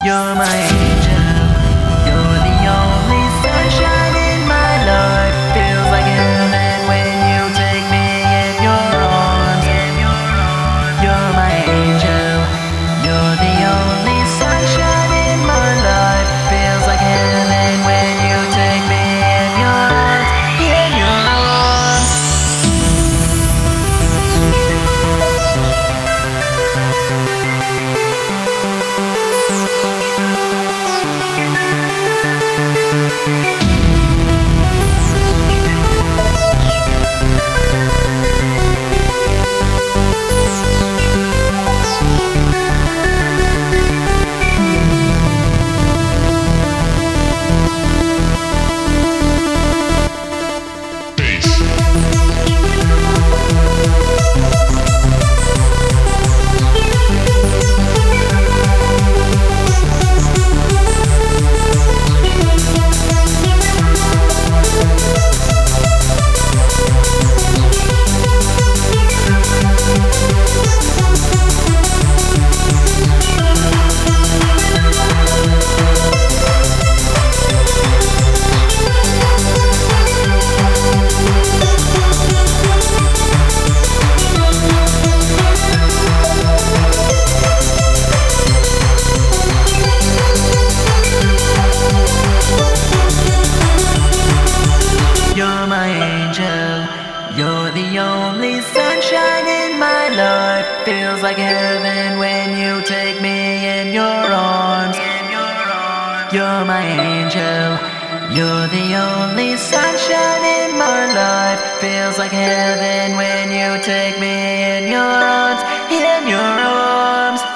You're my angel, you're the only sunshine in my life. Feels like heaven when you take me in your arms. You're my angel, you're the only sunshine in my life. Feels like heaven when you take me in your arms. In your arms. You're my angel, you're the only sunshine in my life. Feels like heaven when you take me in your arms. You're my angel, you're the only sunshine in my life. Feels like heaven when you take me in your arms, in your arms.